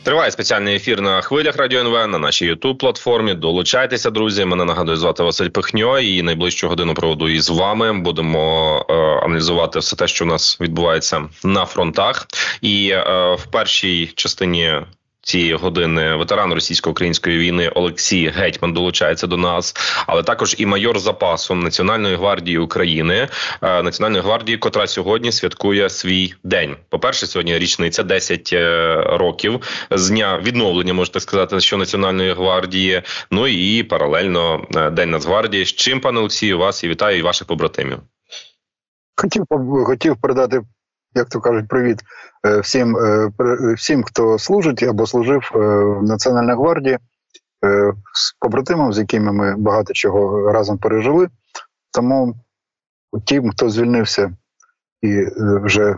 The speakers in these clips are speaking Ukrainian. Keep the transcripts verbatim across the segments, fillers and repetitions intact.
Триває спеціальний ефір на хвилях Радіо ен ве, на нашій ютуб-платформі. Долучайтеся, друзі. Мене, нагадую, звати Василь Пихньо. І найближчу годину проведу із вами. Будемо е, аналізувати все те, що у нас відбувається на фронтах. І е, в першій частині цієї години ветеран російсько-української війни Олексій Гетьман долучається до нас, але також і майор запасу Національної гвардії України, Національної гвардії, котра сьогодні святкує свій день. По-перше, сьогодні річниця десять років з дня відновлення, можете сказати, що Національної гвардії, ну і паралельно День Нацгвардії. З чим, пане Олексію, вас і вітаю, і ваших побратимів. Хотів, хотів передати, як то кажуть, привіт всім, всім, хто служить або служив в Національній гвардії, з побратимами, з якими ми багато чого разом пережили. Тому тим, хто звільнився і вже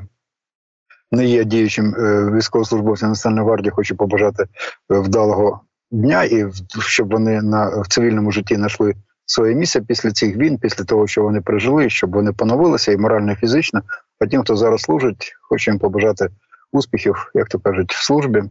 не є діючим військовослужбовцем Національної гвардії, хочу побажати вдалого дня і щоб вони на, в цивільному житті знайшли своє місце після цих війн, після того, що вони пережили, щоб вони поновилися і морально, і фізично. А тим, хто зараз служить, хочу їм побажати успіхів, як то кажуть, в службі,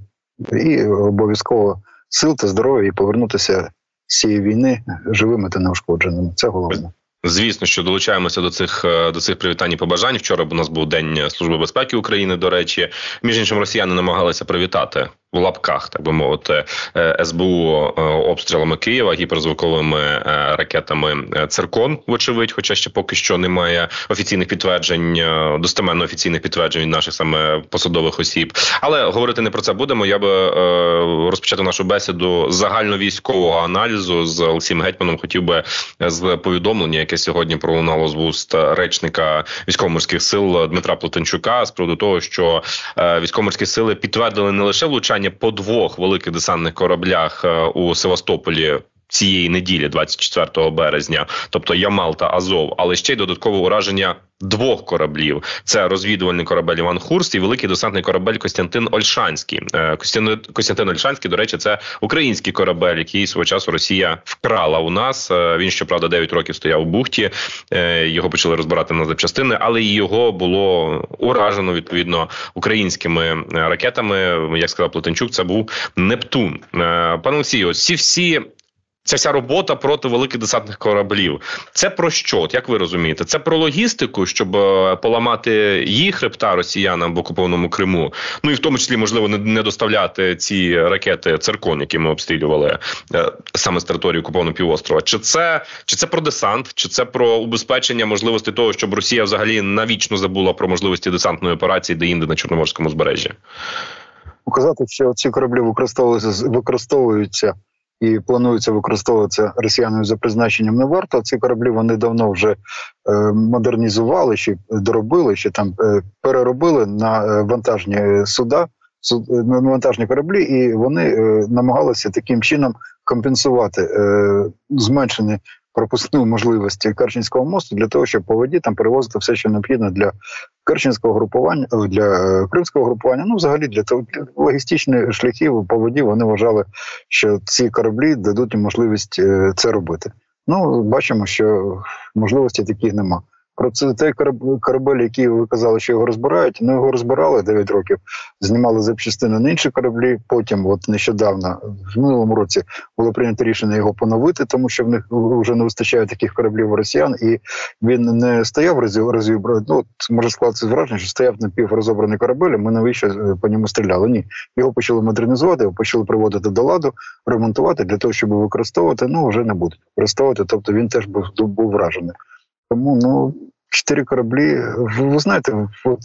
і обов'язково сил та здоров'я, і повернутися з цієї війни живими та неушкодженими. Це головне. Звісно, що долучаємося до цих, до цих привітань і побажань. Вчора у нас був День Служби безпеки України, до речі. Між іншим, росіяни намагалися привітати, в лапках, так би мовити, ес бе у обстрілами Києва, гіперзвуковими ракетами «Циркон», вочевидь, хоча ще поки що немає офіційних підтверджень, достеменно офіційних підтверджень від наших саме посадових осіб. Але говорити не про це будемо. Я би розпочати нашу бесіду з загальновійськового аналізу з Олексієм Гетьманом. Хотів би з повідомлення, яке сьогодні пролунало з вуст речника військово-морських сил Дмитра Плетенчука, з приводу того, що військово-морські сили підтвердили не лише влучання по двох великих десантних кораблях у Севастополі цієї неділі, двадцять четвертого березня, тобто Ямал та Азов, але ще й додаткове ураження двох кораблів. Це розвідувальний корабель Іван Хурст і великий десантний корабель Костянтин Ольшанський. Костянтин, Костянтин Ольшанський, до речі, це український корабель, який свого часу Росія вкрала у нас. Він, щоправда, дев'ять років стояв у бухті, його почали розбирати на запчастини, але і його було уражено, відповідно, українськими ракетами. Як сказав Плетенчук, це був Нептун. Пане Олексію, ці всі Ця вся робота проти великих десантних кораблів. Це про що? От як ви розумієте? Це про логістику, щоб поламати їх хребта росіянам в окупованому Криму? Ну і в тому числі, можливо, не доставляти ці ракети «Циркон», які ми обстрілювали саме з території окупованого півострова. Чи це, чи це про десант? Чи це про убезпечення можливості того, щоб Росія взагалі навічно забула про можливості десантної операції де-інде на Чорноморському узбережжі? Показати, що ці кораблі використовуються, використовуються і планується використовуватися росіянами за призначенням, не варто. Ці кораблі вони давно вже е, модернізували, ще доробили, ще там е, переробили на вантажні суда, суд, на вантажні кораблі, і вони е, намагалися таким чином компенсувати е, зменшені пропускні можливості Керченського мосту для того, щоб по воді там перевозити все, що необхідно для Керченського групування, для Кримського групування, ну взагалі для того, для логістичних шляхів по воді вони вважали, що ці кораблі дадуть їм можливість це робити. Ну, бачимо, що можливості таких нема. Про це той корабель, який ви казали, що його розбирають, ну його розбирали дев'ять років, знімали запчастини на інші кораблі, потім от нещодавно, в минулому році, було прийнято рішення його поновити, тому що в них вже не вистачає таких кораблів у росіян, і він не стояв розібраний, ну, може складатися враження, що стояв напіврозобраний корабель, ми навіщо по ньому стріляли. Ні, його почали модернізувати, його почали приводити до ладу, ремонтувати, для того, щоб використовувати, ну вже не будуть використовувати, тобто він теж був, був вражений. Тому, ну, чотири кораблі, ви, ви знаєте, от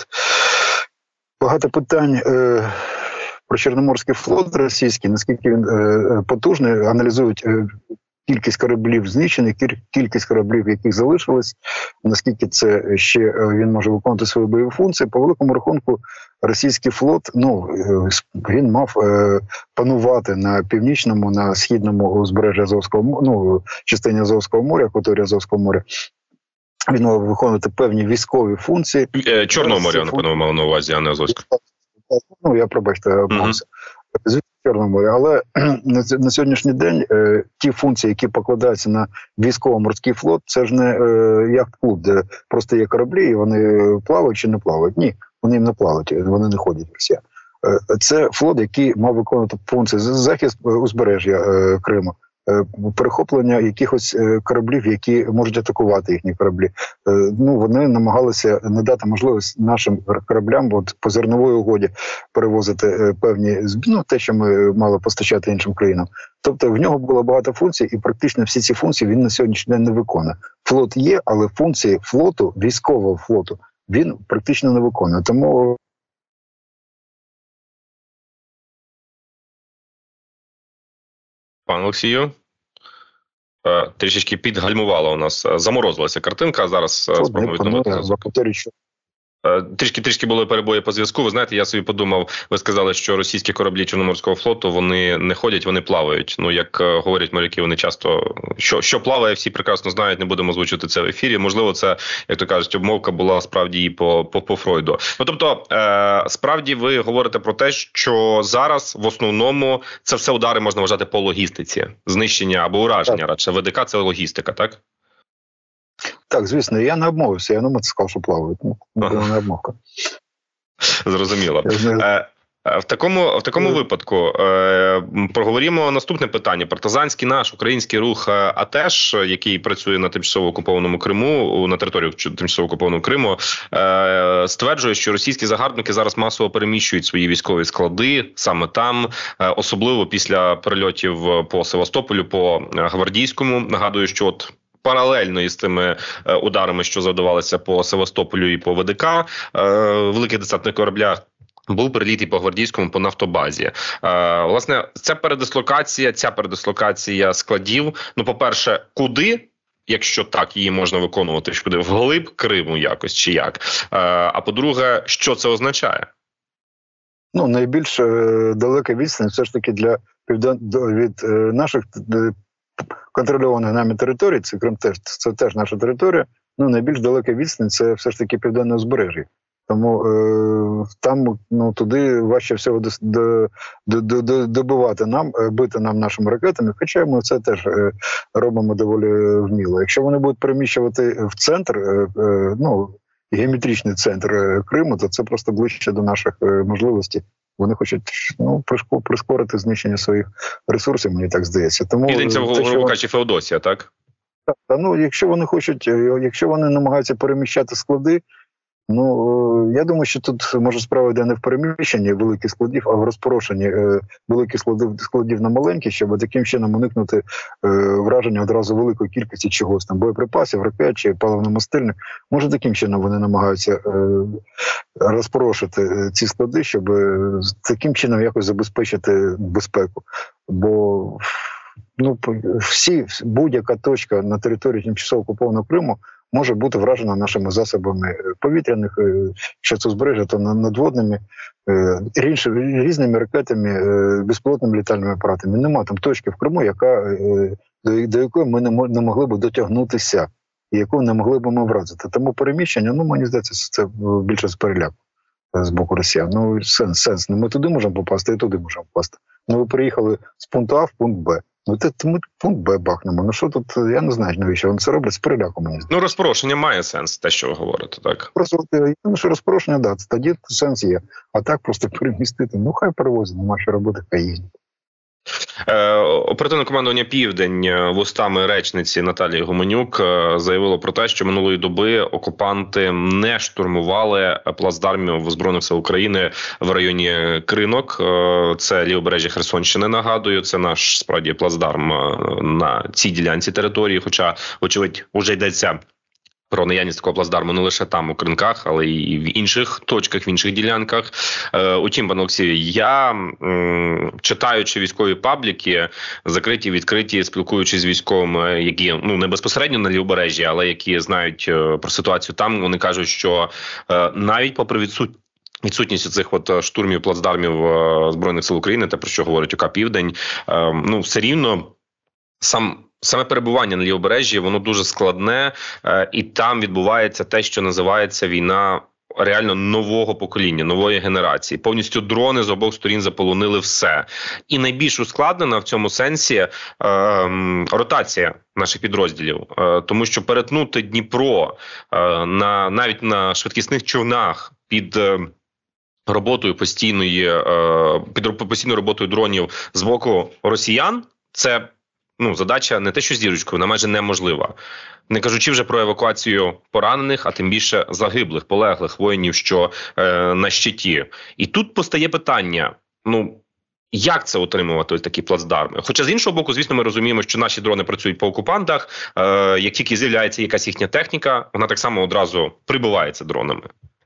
багато питань е, про Чорноморський флот російський, наскільки він е, потужний, аналізують е, кількість кораблів знищених, кількість кораблів, яких залишилось, наскільки це ще е, він може виконувати свої бойові функції. По великому рахунку, російський флот, ну, е, він мав е, панувати на північному, на східному узбережжі Азовського, ну, частині Азовського моря, акваторії Азовського моря. Він мав виконувати певні військові функції. Е, Чорного моря, напевно, мав на увазі, а не Азовського. Ну, я, пробачте, обмовився. Звісно, Чорного моря. Але на, на сьогоднішній день е, ті функції, які покладаються на військово-морський флот, це ж не е, яхт-клуб, де просто є кораблі, і вони плавають чи не плавають. Ні, вони їм не плавають, вони не ходять росіяни. Це флот, який мав виконувати функції захист узбережжя Криму, перехоплення якихось кораблів, які можуть атакувати їхні кораблі. Ну, вони намагалися не дати можливість нашим кораблям от, по зерновій угоді перевозити певні, ну, те, що ми мали постачати іншим країнам. Тобто в нього було багато функцій, і практично всі ці функції він на сьогоднішній день не виконує. Флот є, але функції флоту, військового флоту, він практично не виконує. Тому Пан Олексію, трішечки підгальмувала у нас, заморозилася картинка, зараз спробую відновити. Трішки трішки були перебої по зв'язку. Ви знаєте, я собі подумав, ви сказали, що російські кораблі Чорноморського флоту, вони не ходять, вони плавають. Ну, як говорять моряки, вони часто, що, що плаває, всі прекрасно знають, не будемо озвучувати це в ефірі. Можливо, це, як то кажуть, обмовка була справді і по, по, по Фройду. Ну, тобто, е, справді ви говорите про те, що зараз в основному це все удари можна вважати по логістиці. Знищення або ураження, радше. ВДК – це логістика, так? Так, звісно, я не обмовився, я не сказав, що плавають. Ну, ага. Не обмовка. Зрозуміло. Е, в такому, в такому mm. випадку е, проговоримо наступне питання. Партизанський наш український рух АТЕШ, який працює на тимчасово окупованому Криму, на території тимчасово окупованого Криму, е, стверджує, що російські загарбники зараз масово переміщують свої військові склади саме там, е, особливо після перельотів по Севастополю, по Гвардійському. Нагадую, що от паралельно із тими е, ударами, що завдавалися по Севастополю і по ВДК, е, великих десантних кораблях, був приліт і по Гвардійському, по нафтобазі. Е, власне, ця передислокація, ця передислокація складів, ну, по-перше, куди, якщо так її можна виконувати, куди, вглиб Криму якось, чи як? Е, а по-друге, що це означає? Ну, найбільш е, далека відстань все ж таки для півден... від е, наших е, контрольованих нами територій, це Крим теж, це теж наша територія, ну, найбільш далека відстань це все ж таки південне узбережжя. Тому е, там, ну, туди важче всього до, до, до, до, добивати нам, бити нам нашими ракетами, хоча ми це теж е, робимо доволі вміло. Якщо вони будуть переміщувати в центр, е, е, ну, геометричний центр Криму, то це просто ближче до наших е, можливостей. Вони хочуть, ну, прискорити знищення своїх ресурсів, мені так здається. Тому Південь це, грубо кажучи, Феодосія, так? Так, ну, якщо вони хочуть, якщо вони намагаються переміщати склади, ну, я думаю, що тут, може, справа йде не в переміщенні великих складів, а в розпорошенні е, великих складів, складів на маленькі, щоб таким чином уникнути е, враження одразу великої кількості чогось, там, боєприпасів, ракет чи паливно-мастильних. Може, таким чином вони намагаються е, розпорошити ці склади, щоб е, таким чином якось забезпечити безпеку. Бо, ну, всі, будь-яка точка на території тимчасово окупованого Криму може бути вражена нашими засобами повітряних, що це узбережжя, то надводними, різними ракетами, безпілотними літальними апаратами. Нема там точки в Криму, яка, до якої ми не могли б дотягнутися, і яку не могли б ми вразити. Тому переміщення, ну, мені здається, це більше з переляку з боку росіян. Ну, сенс, сенс. Ми туди можемо попасти, і туди можемо попасти. Ну, ви приїхали з пункту А в пункт Б. Ну, це ми пункт Б бахнемо. Ну, що тут, я не знаю, навіщо вони це роблять, з переляку, мені здається. Ну, розпорошення має сенс, те, що ви говорите, так? Просто, я думаю, що розпорошення, да, тоді сенс є. А так просто перемістити, ну, хай перевозять, нема що робити, хай їздять. Е, оперативне командування «Південь» вустами речниці Наталії Гуменюк заявило про те, що минулої доби окупанти не штурмували плацдармів Збройних сил України в районі Кринок. Е, це лівобережжя Херсонщини, нагадую. Це наш, справді, плацдарм на цій ділянці території, хоча, очевидь, уже йдеться про наявність такого плацдарму не лише там, у Кринках, але і в інших точках, в інших ділянках. Е, утім, пане Олексію, я, м, читаючи військові пабліки, закриті, відкриті, спілкуючись з військовими, які, ну, не безпосередньо на лівобережжі, але які знають е, про ситуацію там, вони кажуть, що е, навіть попри відсутність Відсутність цих от штурмів плацдармів е, Збройних сил України, те, про що говорить ОК «Південь», е, ну, все рівно сам Саме перебування на лівобережжі, воно дуже складне, е, і там відбувається те, що називається війна реально нового покоління, нової генерації. Повністю дрони з обох сторін заполонили все. І найбільш ускладнена в цьому сенсі е, ротація наших підрозділів. Е, тому що перетнути Дніпро е, на, навіть на швидкісних човнах під... Е, роботою постійної, під постійною роботою дронів з боку росіян, це ну, задача не те, що з зірочкою, вона майже неможлива. Не кажучи вже про евакуацію поранених, а тим більше загиблих, полеглих воїнів, що е, на щиті. І тут постає питання, ну, як це отримувати ось такі плацдарми? Хоча з іншого боку, звісно, ми розуміємо, що наші дрони працюють по окупантах, е, як тільки з'являється якась їхня техніка, вона так само одразу прибивається дронами.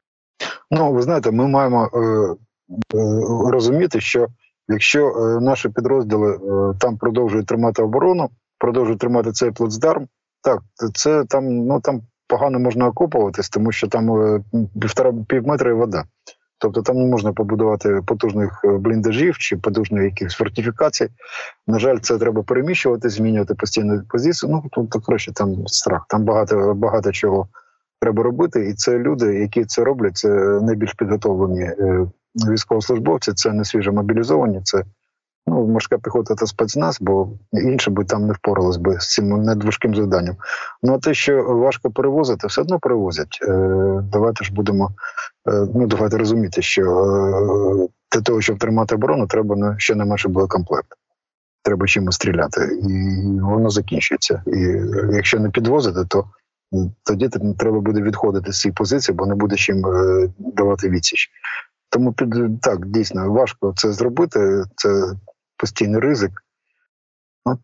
Ну, ви знаєте, ми маємо е, е, розуміти, що якщо е, наші підрозділи е, там продовжують тримати оборону, продовжують тримати цей плацдарм, так, це там, ну, там погано можна окопуватись, тому що там е, півтора пів метра і вода. Тобто там не можна побудувати потужних бліндажів чи потужних якихось фортифікацій. На жаль, це треба переміщувати, змінювати постійну позицію. Ну, тут то, краще там страх. Там багато, багато чого треба робити. І це люди, які це роблять, це найбільш підготовлені е, військовослужбовці, це не свіжо мобілізовані, це ну, морська піхота та спецназ, бо інше би там не впоралось би з цим надважким завданням. Ну, а те, що важко перевозити, все одно перевозять. Е, давайте ж будемо, е, ну, давайте розуміти, що е, для того, щоб тримати оборону, треба не, ще не менше боєкомплект. Треба чимось стріляти. І воно закінчується. І якщо не підвозити, то тоді треба буде відходити з цієї позиції, бо не буде чим е, давати відсіч. Тому під так, дійсно, важко це зробити, це постійний ризик. Ну,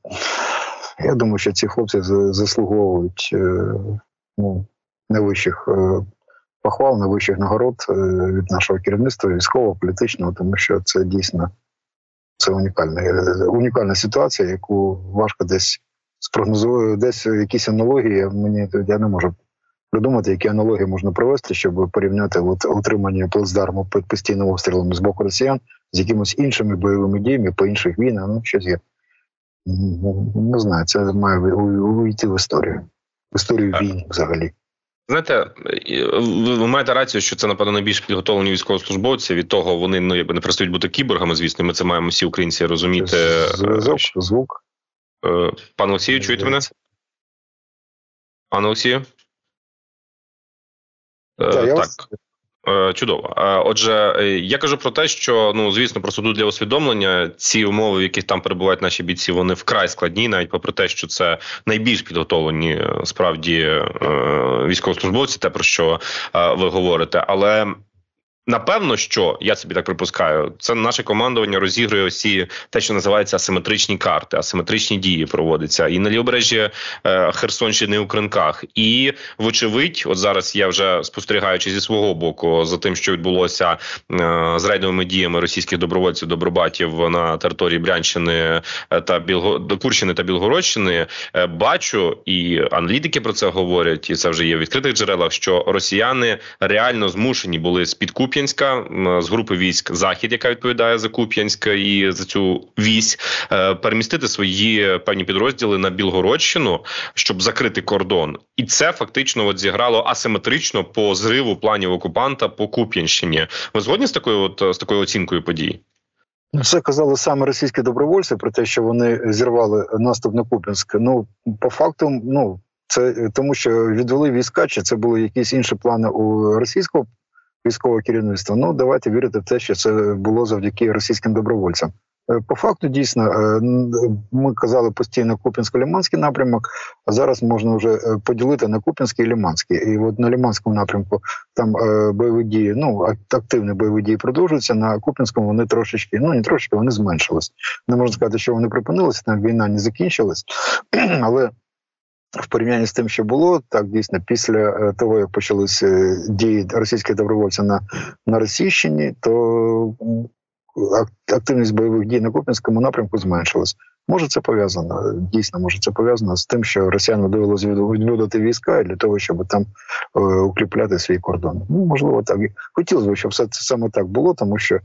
я думаю, що ці хлопці заслуговують е, ну, найвищих е, похвал, найвищих нагород е, від нашого керівництва, військового, політичного, тому що це дійсно це унікальна, е, унікальна ситуація, яку важко десь спрогнозувати, десь якісь аналогії, мені я не можу придумати, які аналогії можна провести, щоб порівняти от, утримання плацдарму під постійним обстрілом з боку росіян з якимось іншими бойовими діями по інших війнах. Ну, щось є. Не знаю, це має увійти в історію. В історію війн взагалі. Знаєте, ви маєте рацію, що це, напевно, найбільш підготовлені військовослужбовці. Від того вони ну, не перестають бути кіборгами, звісно. Ми це маємо всі українці розуміти. Зв'язок, звук. Пане Олексію, чуєте мене? Пане Олексію? Так, так. Чудово. Отже, я кажу про те, що, ну, звісно, просто тут для усвідомлення ці умови, в яких там перебувають наші бійці, вони вкрай складні, навіть попри те, що це найбільш підготовлені, справді, військовослужбовці, те, про що ви говорите. Але напевно, що, я собі так припускаю, це наше командування розігрує всі те, що називається асиметричні карти, асиметричні дії проводяться і на лівобережжі е, Херсонщини, і у Кринках. І, вочевидь, от зараз я вже спостерігаючи зі свого боку за тим, що відбулося е, з рейдовими діями російських добровольців, добробатів на території Брянщини та Білго... Курщини та Білгородщини, е, бачу, і аналітики про це говорять, і це вже є в відкритих джерелах, що росіяни реально змушені були з-під Куп'янська, з групи військ «Захід», яка відповідає за Куп'янськ і за цю вісь, перемістити свої певні підрозділи на Білгородщину, щоб закрити кордон. І це фактично от зіграло асиметрично по зриву планів окупанта по Куп'янщині. Ви згодні з такою, от, з такою оцінкою подій? Це казали саме російські добровольці про те, що вони зірвали наступ на Куп'янськ. Ну, по факту, ну, це тому, що відвели війська, чи це були якісь інші плани у російського військового керівництва. Ну, давайте вірити в те, що це було завдяки російським добровольцям. По факту, дійсно, ми казали постійно Куп'янсько-Лиманський напрямок, а зараз можна вже поділити на Куп'янський і Лиманський. І от на Лиманському напрямку там бойові дії, ну, активні бойові дії продовжуються, на Куп'янському вони трошечки, ну, не трошечки, вони зменшились. Не можна сказати, що вони припинилися, там війна не закінчилась, але в порівнянні з тим, що було, так дійсно, після того, як почалися дії російських добровольців на, на Російщині, то активність бойових дій на Куп'янському напрямку зменшилась. Може це пов'язано, дійсно, може це пов'язано з тим, що росіянам довелося відводити війська для того, щоб там е, укріпляти свій кордон. Ну, можливо, так. Хотілося б, щоб все це саме так було, тому що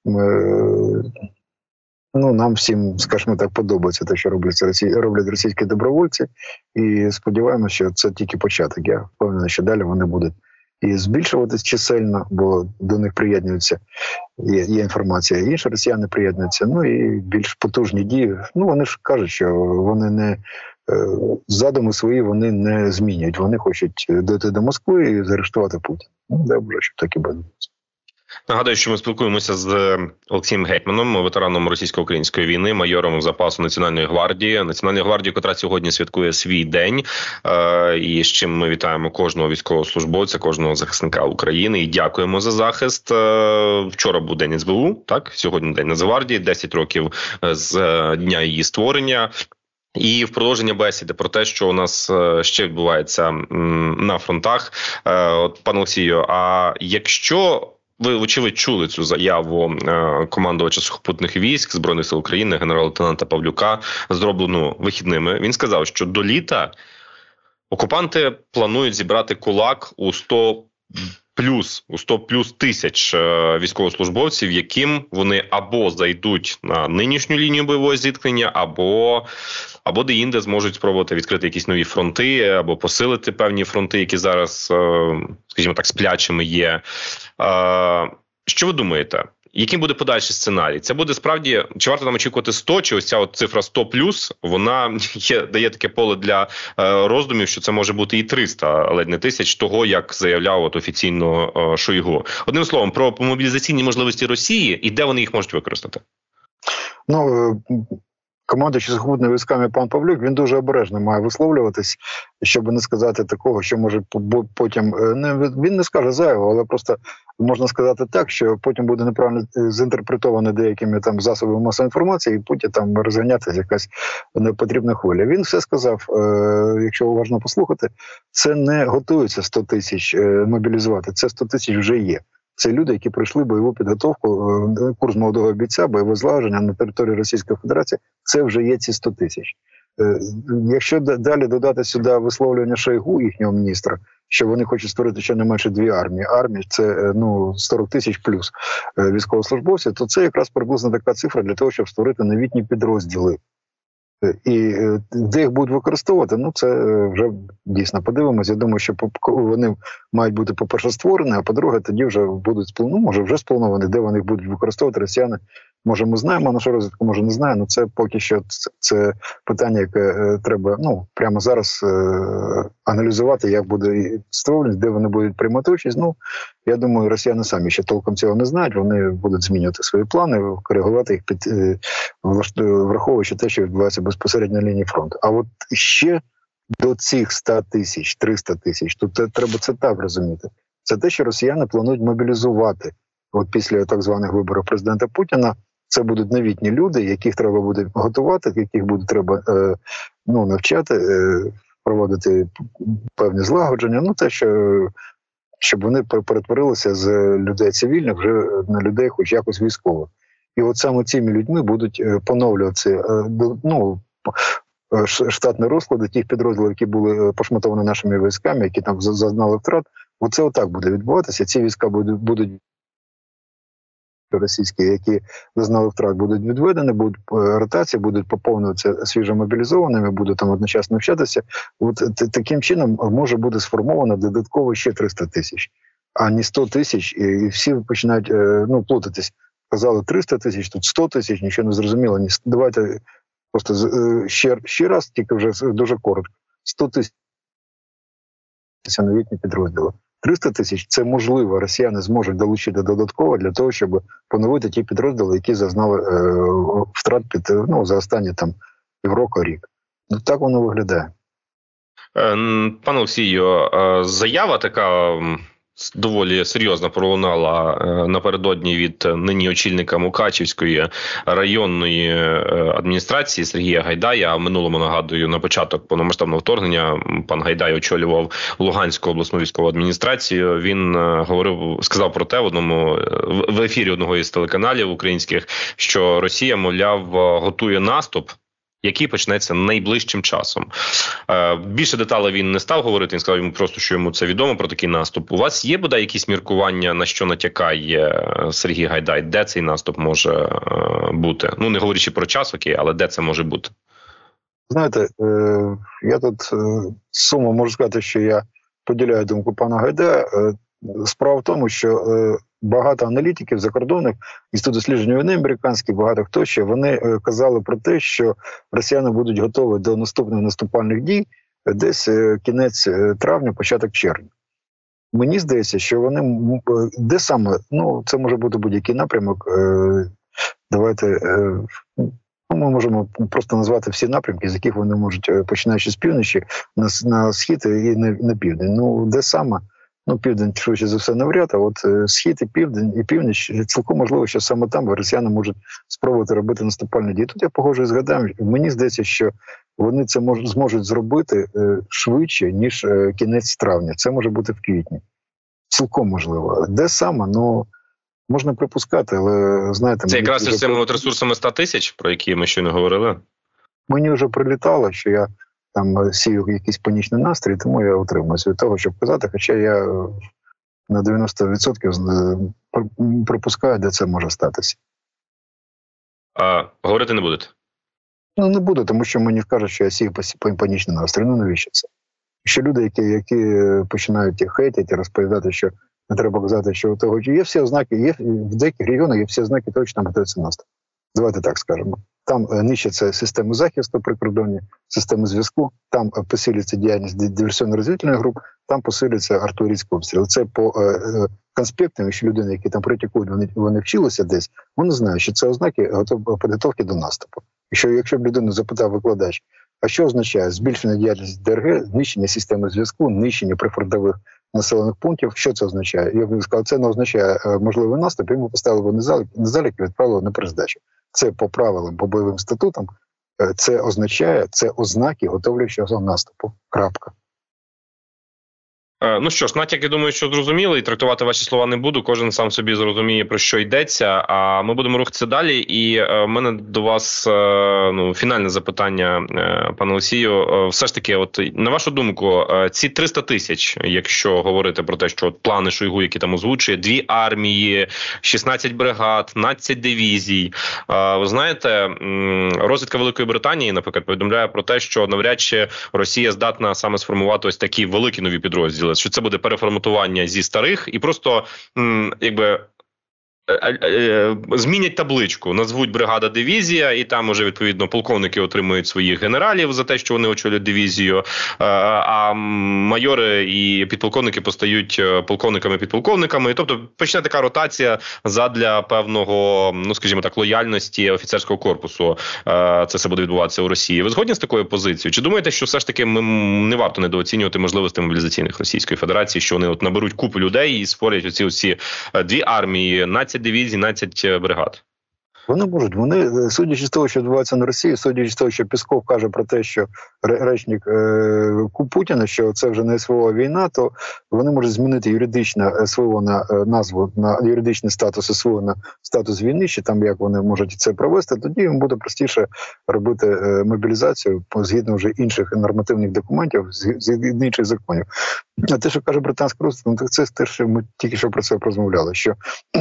е, ну, нам всім, скажімо так, подобається те, що роблять, росі... роблять російські добровольці, і сподіваємося, що це тільки початок. Я впевнений, що далі вони будуть і збільшуватись чисельно, бо до них приєднуються, є, є інформація, і інші росіяни приєднуються, ну і більш потужні дії. Ну, вони ж кажуть, що вони не, задуми свої вони не змінюють, вони хочуть дойти до Москви і заарештувати Путіна. Ну, добре, щоб так і буде. Нагадую, що ми спілкуємося з Олексієм Гетьманом, ветераном російсько-української війни, майором запасу Національної гвардії. Національної гвардії, котра сьогодні святкує свій день. І з чим ми вітаємо кожного військовослужбовця, кожного захисника України. І дякуємо за захист. Вчора був день ес бе у, так? Сьогодні день Нацгвардії, десять років з дня її створення. І в продовження бесіди про те, що у нас ще відбувається на фронтах. От, пане Олексію, а якщо ви, вочевидь, чули цю заяву е, командувача сухопутних військ Збройних сил України, генерал-лейтенанта Павлюка, зроблену вихідними. Він сказав, що до літа окупанти планують зібрати кулак у сто плюс, у сто плюс тисяч е, військовослужбовців, яким вони або зайдуть на нинішню лінію бойового зіткнення, або, або де-інде зможуть спробувати відкрити якісь нові фронти, або посилити певні фронти, які зараз, е, скажімо так, сплячими є. Е, що ви думаєте? Яким буде подальший сценарій? Це буде справді, чи варто нам очікувати сто, чи ось ця от цифра сто плюс, вона є, дає таке поле для е, роздумів, що це може бути і триста, ледь не тисяч, того, як заявляв от офіційно е, Шойгу. Одним словом, про мобілізаційні можливості Росії і де вони їх можуть використати? Ну, командуючий сухопутними військами пан Павлюк, він дуже обережно має висловлюватись, щоб не сказати такого, що може потім, не, він не скаже зайвого, але просто можна сказати так, що потім буде неправильно зінтерпретовано деякими там засобами масової інформації, і потім там розганятися якась непотрібна хвиля. Він все сказав, е, якщо уважно послухати, це не готується сто тисяч е, мобілізувати, це сто тисяч вже є. Це люди, які пройшли бойову підготовку, курс молодого бійця, бойове злагодження на території Російської Федерації. Це вже є ці сто тисяч. Якщо далі додати сюди висловлювання Шойгу, їхнього міністра, що вони хочуть створити щонайменше дві армії. Армія – це ну, сорок тисяч плюс військовослужбовців, то це якраз приблизно така цифра для того, щоб створити новітні підрозділи. І де їх будуть використовувати, ну це вже дійсно подивимось. Я думаю, що вони мають бути, по-перше, створені, а по-друге, тоді вже будуть, ну, може вже сплановані, де вони їх будуть використовувати, росіяни. Може, ми знаємо нашу розвідку, може не знаємо, але це поки що це, це питання, яке е, треба ну, прямо зараз е, аналізувати, як буде створення, де вони будуть приймати участь. Ну, я думаю, росіяни самі ще толком цього не знають, вони будуть змінювати свої плани, коригувати їх, під, е, враховуючи те, що відбувається безпосередньо на лінії фронту. А от ще до цих ста тисяч, триста тисяч, тут треба це так розуміти. Це те, що росіяни планують мобілізувати. От після так званих виборів президента Путіна це будуть новітні люди, яких треба буде готувати, яких буде треба е, ну, навчати, е, проводити певні злагодження. Ну, те, що щоб вони перетворилися з людей цивільних вже на людей хоч якось військових. І от саме цими людьми будуть поновлюватися е, ну, штатні розклади тих підрозділів, які були пошматовані нашими військами, які там зазнали втрат. Оце отак буде відбуватися. Ці війська будуть, будуть російські, які зазнали втрат, будуть відведені, будуть ротації, будуть поповнюватися свіжомобілізованими, будуть там одночасно навчатися. От таким чином може бути сформовано додатково ще триста тисяч, а не сто тисяч, і всі починають ну, плутатись. Казали триста тисяч, тут сто тисяч, нічого не зрозуміло. Давайте просто ще, ще раз, тільки вже дуже коротко. сто тисяч це новітні підрозділи. триста тисяч – це можливо, росіяни зможуть долучити додатково для того, щоб поновити ті підрозділи, які зазнали е, втрат під, ну, за останні там півроку, рік. Ну, так воно виглядає. Пане Олексію, заява така доволі серйозно пролунала напередодні від нині очільника Мукачівської районної адміністрації Сергія Гайдая. А в минулому, нагадую, на початок повномасштабного вторгнення пан Гайдай очолював Луганську обласну військову адміністрацію. Він говорив, сказав про те в одному в ефірі одного із телеканалів українських, що Росія, мовляв, готує наступ, який почнеться найближчим часом. Е, більше деталей він не став говорити, він сказав йому просто, що йому це відомо про такий наступ. У вас є, бодай, якісь міркування, на що натякає Сергій Гайдай? Де цей наступ може е, бути? Ну, не говорячи про час, окей, але де це може бути? Знаєте, е, я тут е, суму можу сказати, що я поділяю думку пана Гайдая. Е, справа в тому, що е, багато аналітиків закордонних, Інститут досліджень війни американський, багато хто ще, вони казали про те, що росіяни будуть готові до наступних наступальних дій десь кінець травня, початок червня. Мені здається, що вони де саме, ну це може бути будь-який напрямок. Давайте ми можемо просто назвати всі напрямки, з яких вони можуть, починаючи з півночі, на, на схід і на, на південь. Ну де саме? Ну, південь, швидше за все, навряд, а от схід і південь, і північ, цілком можливо, що саме там росіяни можуть спробувати робити наступальні дії. Тут я погоджуюсь з Гадаєм. Мені здається, що вони це мож, зможуть зробити е, швидше, ніж е, кінець травня. Це може бути в квітні. Цілком можливо. Де саме? Ну, можна припускати, але, знаєте... Це якраз із цими вже... ресурсами ста тисяч, про які ми щойно говорили? Мені вже прилітало, що я там сію якийсь панічний настрій, тому я утримуюся від того, щоб казати, хоча я на дев'яносто відсотків припускаю, де це може статися. А говорити не будете? Ну, не буду, тому що мені кажуть, що я сію панічний настрій. Ну, навіщо це? Ще люди, які, які починають хейтити, розповідати, що не треба казати, що у того, є всі ознаки, є в деяких регіонах є всі ознаки того, що там готується наступ. Давайте так скажемо. Там нищаться системи захисту прикордонні, системи зв'язку, там посилюється діяльність диверсійно-розвідувальних груп, там посилюється артилерійський обстріл. Це по е, е, конспектам, якщо людина, які там практикують, вони, вони вчилися десь, вони знають, що це ознаки підготовки до наступу. Якщо, якщо б людину запитав викладач, а що означає збільшення діяльності ДРГ, знищення системи зв'язку, нищення прифронтових населених пунктів, що це означає? Я б сказав, це не означає е, можливий наступ, йому поставили на залік і відправили на перездачу. Це по правилам, по бойовим статутам, це означає, це ознаки готовлячого наступу. Крапка. Ну що ж, натяк, я думаю, що зрозуміли, і трактувати ваші слова не буду. Кожен сам собі зрозуміє, про що йдеться. А ми будемо рухатися далі. І в мене до вас ну, фінальне запитання, пане Олексію. Все ж таки, от на вашу думку, ці триста тисяч, якщо говорити про те, що от плани Шойгу, які там озвучує, дві армії, шістнадцять бригад, дванадцять дивізій. Ви знаєте, розвідка Великої Британії, наприклад, повідомляє про те, що навряд чи Росія здатна саме сформувати ось такі великі нові підрозділи. Що це буде переформатування зі старих і просто, м, якби, змінять табличку, назвуть бригада дивізія, і там уже відповідно полковники отримують своїх генералів за те, що вони очолюють дивізію, а майори і підполковники постають полковниками-підполковниками. Тобто почне така ротація задля певного, ну скажімо так, лояльності офіцерського корпусу. Це все буде відбуватися у Росії. Ви згодні з такою позицією? Чи думаєте, що все ж таки ми не варто недооцінювати можливості мобілізаційних Російської Федерації, що вони от наберуть купу людей і створять оці оці дві армії, дванадцять дивізій, дванадцять бригад? Вони можуть. Вони, судячи з того, що відбувається на Росії, судячи з того, що Пісков каже про те, що речник е, Путіна, що це вже не СВО війна, то вони можуть змінити юридичне СВО на е, назву, на юридичний статус СВО на статус війни, чи там як вони можуть це провести, тоді їм буде простіше робити е, мобілізацію згідно вже інших нормативних документів, згідно інших законів. А те, що каже британська розвідка, ну, це те, що ми тільки що про це розмовляли, що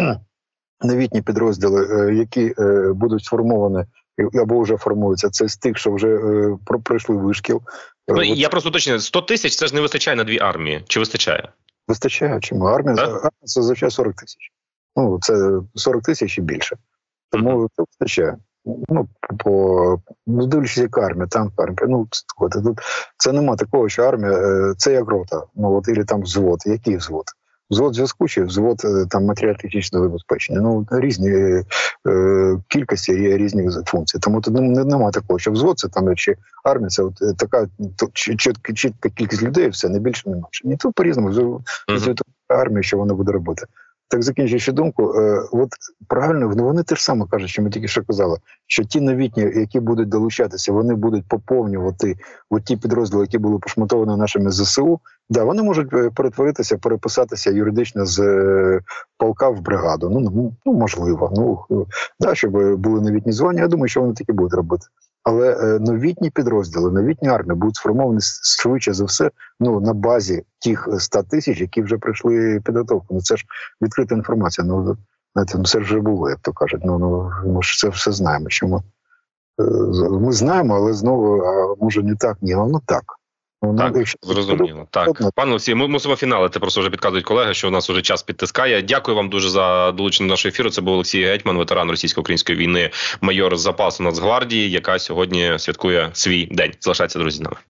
новітні підрозділи, які будуть сформовані або вже формуються, це з тих, що вже пройшли вишкіл. Ну, я просто уточнюю, сто тисяч це ж не вистачає на дві армії. Чи вистачає? Вистачає. Чому? Армія, армія це зазвичай сорок тисяч. Ну, це сорок тисяч і більше. Тому mm-hmm. це вистачає. Ну, по, ну, дивлячись, яка армія, там армія. Ну, це, тут, це нема такого, що армія, це як рота. Ну, от, і там взвод. Який взвод? Взвод зв'язку чи взвод там матеріально-технічного забезпечення. Ну, різні е, кількості є різні функції. Тому тут немає такого, що взвод це там чи армія, це от така чітка, чітка кількість людей, все, не більше, не менше. І тут по-різному, uh-huh. армія, що вона буде робити. Так, закінчуючи думку, е, от правильно, ну вони те ж саме кажуть, що ми тільки що казали, що ті новітні, які будуть долучатися, вони будуть поповнювати от ті підрозділи, які були пошматовані нашими ЗСУ, да, вони можуть перетворитися, переписатися юридично з е, полка в бригаду. Ну, ну, ну можливо, ну, да, щоб були новітні звання, я думаю, що вони такі будуть робити. Але е, новітні підрозділи, новітні армії будуть сформовані швидше за все, ну, на базі тих ста тисяч, які вже пройшли підготовку. Ну, це ж відкрита інформація. Ну, знаєте, ну, це вже було, як то кажуть. Ну, ну, ми ж це все знаємо. Що ми, е, ми знаємо, але знову, а може не так, ні, воно так. Ну, так, якщо... зрозуміло. Так, пане Олексію, ми мусимо фіналити, просто вже підказують колеги, що у нас вже час підтискає. Дякую вам дуже за долучення до нашого ефіру. Це був Олексій Гетьман, ветеран російсько-української війни, майор запасу Нацгвардії, яка сьогодні святкує свій день. Залишайтеся, друзі, з нами.